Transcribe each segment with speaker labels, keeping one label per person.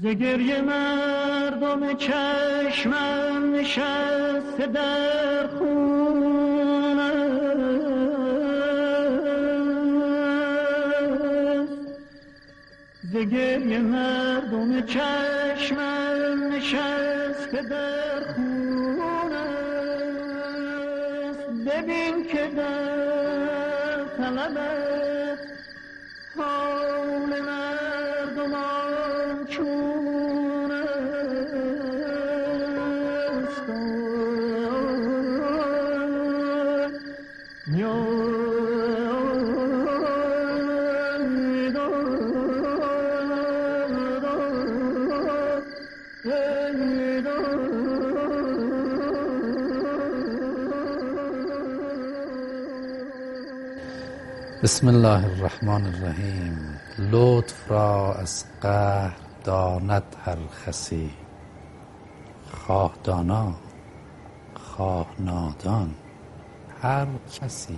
Speaker 1: ز گریه مردم چشمم نشسته در خون است، ز گریه مردم چشمم نشسته در خون است. ببین که در طلبت حال مردمان چون است.
Speaker 2: بسم الله الرحمن الرحیم. لطف را از قهر داند هر خسی، خواه دانا خواه نادان هر کسی.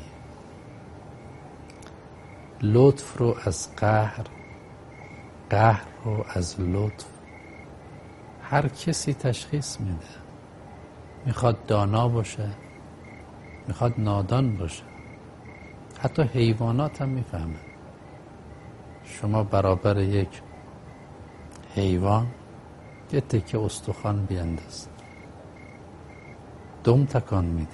Speaker 2: لطف رو از قهر، قهر رو از لطف هر کسی تشخیص میده. میخواد دانا باشه، میخواد نادان باشه. حتی حیوانات هم میفهمن. شما برابر یک حیوان یه تکه استخوان بینداز، دم تکان میده.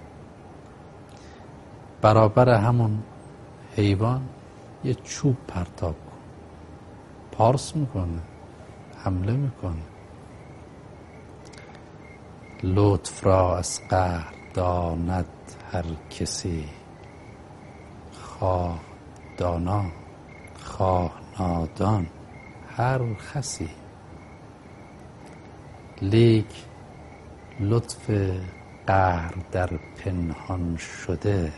Speaker 2: برابر همون حیوان یه چوب پرتاب کن، پارس میکنه، حمله میکنه. لطف را از قهر داند هر کسی، خواه دانا خواه نادان هر خسی. لیک لطف قهر در پنهان شده،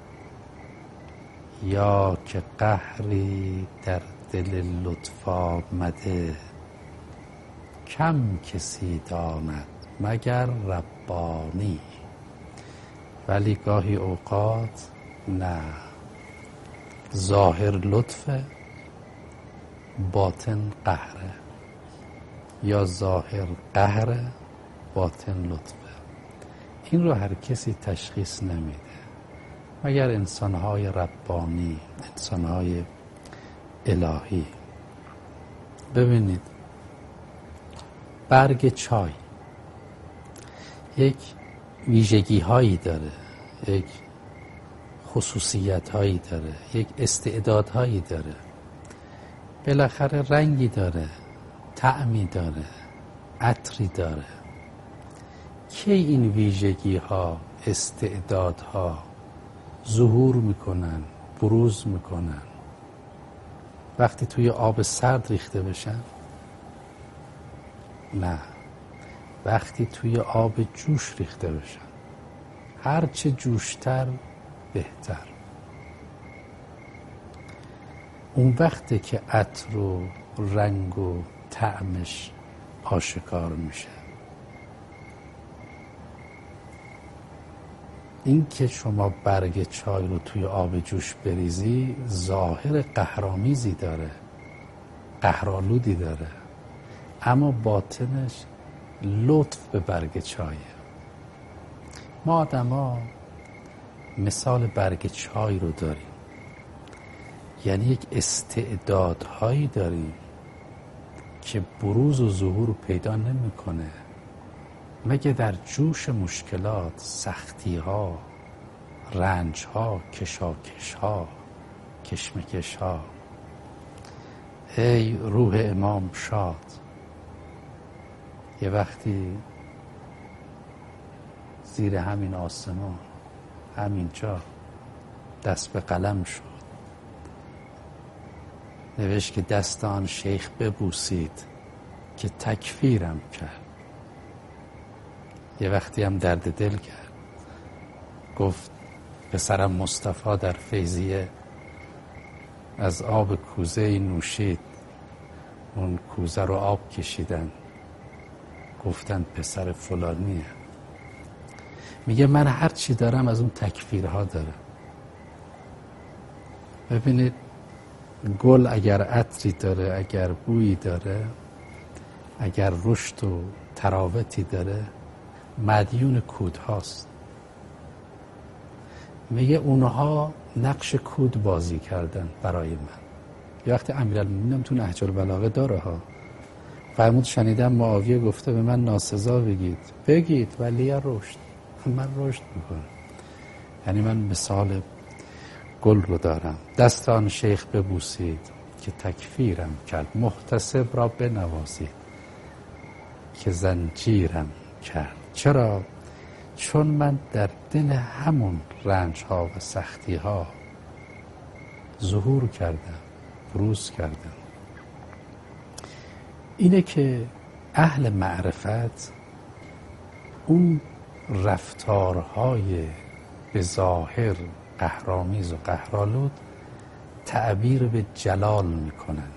Speaker 2: یا که قهری در دل لطف آمده. کم کسی داند مگر ربانی، ولی گاهی اوقات نه. ظاهر لطفه، باطن قهره، یا ظاهر قهره، باطن لطفه. این رو هر کسی تشخیص نمیده مگر انسانهای ربانی، انسانهای الهی. ببینید برگ چای یک ویژگی هایی داره، یک خصوصیت هایی داره، یک استعداد هایی داره. بالاخره رنگی داره، طعمی داره، عطری داره. کی این ویژگی ها، استعداد ها ظهور میکنن، بروز میکنن؟ وقتی توی آب سرد ریخته بشن؟ نه، وقتی توی آب جوش ریخته بشن. هرچه جوشتر بهتر. اون وقته که عطر و رنگ و طعمش آشکار میشه. این که شما برگ چای رو توی آب جوش بریزی ظاهر قهرآمیزی داره، قهرآلودی داره، اما باطنش لطف به برگ چایه. ما آدما مثال برگ چای رو داریم، یعنی یک استعدادهایی داریم که بروز و ظهور پیدا نمیکنه مگه در جوش مشکلات، سختی ها، رنج ها، کشاکش ها، کشمکش ها. ای روح امام شاد، یه وقتی زیر همین آسمان، همینجا دست به قلم شد، نوشت که دست آن شیخ ببوسید که تکفیرم کرد. یه وقتی هم درد دل کرد، گفت پسرم مصطفی در فیضیه از آب کوزه نوشید، اون کوزه رو آب کشیدن، گفتن پسر فلانیه. میگه من هر چی دارم از اون تکفیرها دارم. ببینید گل اگر عطری داره، اگر بویی داره، اگر رشد و تراوتی داره مدیون کودهاست. میگه اونها نقش کود بازی کردن برای من. یه وقت امیرالمومنین تو نهج البلاغه داره ها، فرمود شنیدم معاویه گفته به من ناسزا بگید ولی رشد، من رشد میکنم. یعنی من مثال گل رو دارم. دست آن شیخ ببوسید که تکفیرم کرد، محتسب را بنوازید که زنجیرم کرد. چرا؟ چون من در دل همون رنج ها و سختی ها ظهور کردم، بروز کردم. اینه که اهل معرفت اون رفتارهای به ظاهر قهرآمیز و قهرآلود تعبیر به جلال میکنند،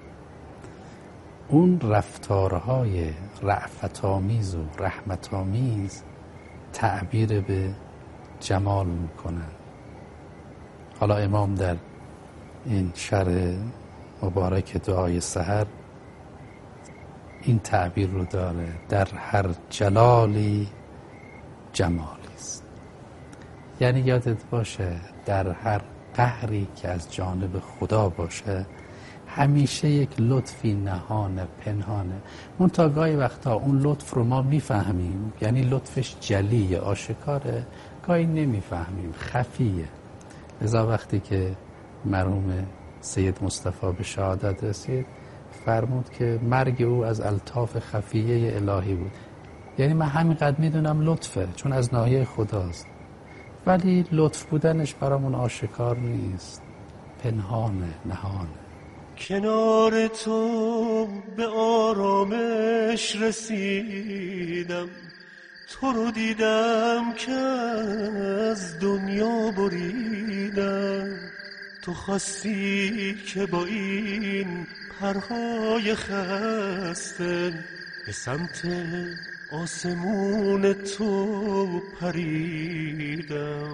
Speaker 2: اون رفتارهای رأفت‌آمیز و رحمت‌آمیز تعبیر به جمال میکنند. حالا امام در این شرح مبارک دعای سحر این تعبیر رو داره: در هر جلالی جمالی است. یعنی یادت باشه در هر قهری که از جانب خدا باشه همیشه یک لطفی نهانه، پنهانه. منتها گاهی وقتا اون لطف رو ما میفهمیم، یعنی لطفش جلیه، آشکاره، گاهی نمیفهمیم، خفیه. لذا وقتی که مرحوم سید مصطفی به شهادت رسید فرمود که مرگ او از الطاف خفیه الهی بود. یعنی من همینقدر میدونم لطفه، چون از ناحیه خداست، ولی لطف بودنش برامون آشکار نیست، پنهانه، نهانه.
Speaker 3: کنار تو به آرامش رسیدم، تو رو دیدم که از دنیا بریدم. تو خواستی که با این پرهای خسته به سمت آسمون تو پریدم.